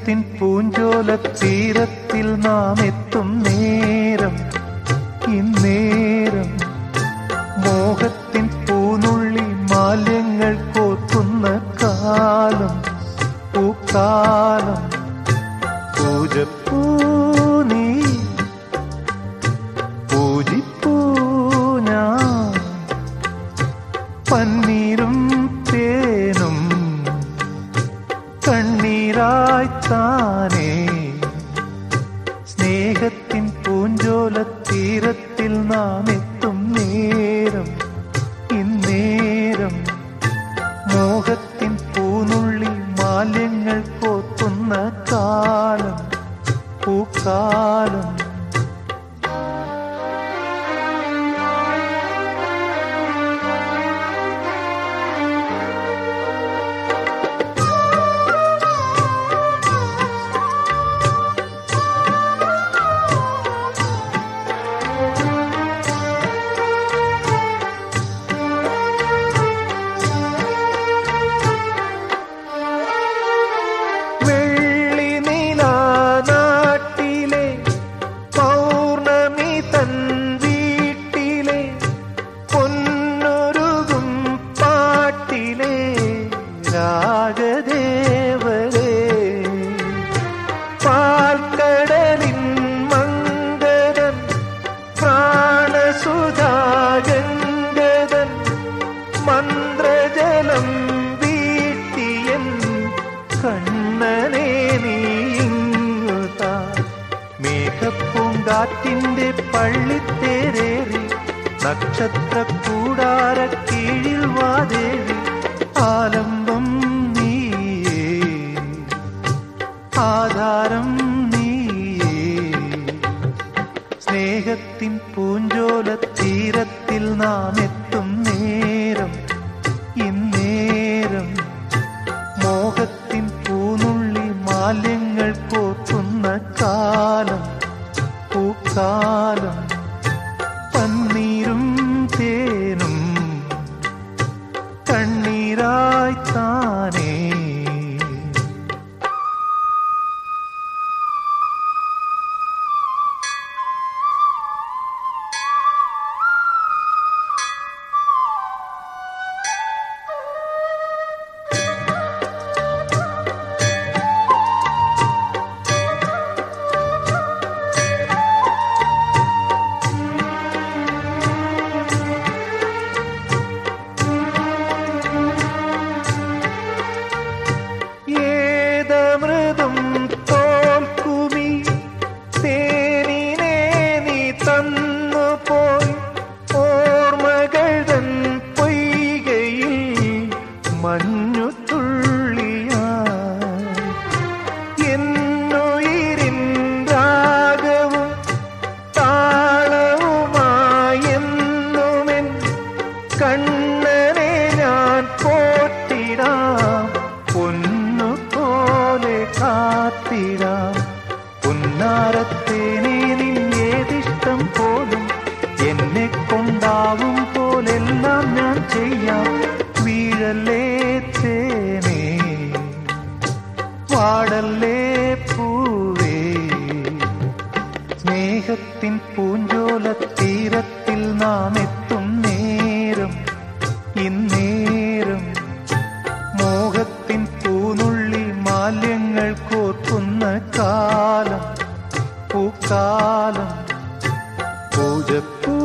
സ്നേഹത്തിൻ പൂഞ്ചോലത്തീരത്തിൽ നാം എത്തും നേരം, ഇന്നേരം മോഹത്തിൻ പൂനുള്ളി മാലിന്യങ്ങൾ കോർക്കുന്ന കാലം, പൂക്കാലം. പൂജപ്പൂ നീ, പൂജിപ്പൂ ഞാൻ, പന്നീരും തേനും കണ്ണീരായ്ത്താനേ. സ്നേഹത്തിൻ പൂഞ്ചോലത്തീരത്തിൽ നാം എത്തും നേരം, ഇന്നേരം മോഹത്തിൻ പൂനുള്ളി മാലിന്യങ്ങൾ കോർക്കുന്ന കാലം, പൂക്കാലം. രാഗദേവരേ പാൽക്കടലിൻ മംഗളൻ പ്രാണസുധാഗംഗതൻ മന്ത്രജലം വീട്ടിയൻ കണ്ണനെ നീങ്ങുതാ. മേഘപ്പൂങ്കാറ്റിന്റെ പള്ളിത്തേരേറി നക്ഷത്ര കൂടാര കീഴിൽ വാദേവി. ആലംബം നീയേ, ആധാരം നീയേ. സ്നേഹത്തിൻ പൂഞ്ചോലത്തീരത്തിൽ നാം എത്തും നേരം, ഇന്നേരം മോഹത്തിൻ പൂനുള്ളി മാലിന്യങ്ങൾ കോർക്കുന്ന കാലം, പൂക്കാലം. പന്നീരും തേനും കണ്ണീരായ്ത്താനേ. ഏതമൃതം തോൽക്കുമി തേനിനെ നീ തന്നുപോയി. ഓർമ്മകൾ തൻ പൊയ്കയിൽ മഞ്ഞുതുള്ളിയായി. എന്നുയിരിൻ രാഗവും താളവുമായെന്നുമെൻ കണ്ണനെ ഞാൻ പോറ്റിടാം, പൊന്നുപോലെ കാത്തിടാം. പുന്നാരത്തേനെ നിന്നേതിഷ്ടം പോലും എന്നെ കൊണ്ടാവും പോലെല്ലാം ഞാൻ ചെയ്യാം. വീഴല്ലേ തേനേ, വാടല്ലേ പൂവേ. സ്നേഹത്തിൻ പൂഞ്ചോലത്തീരത്തിൽ നാം എത്തും നേരം, ഇന്നേരം മോഹത്തിൻ പൂനുള്ളി മാലിന്യങ്ങൾ കോർക്കുന്ന കാലം, പൂക്കാലം. പൂജപ്പൂ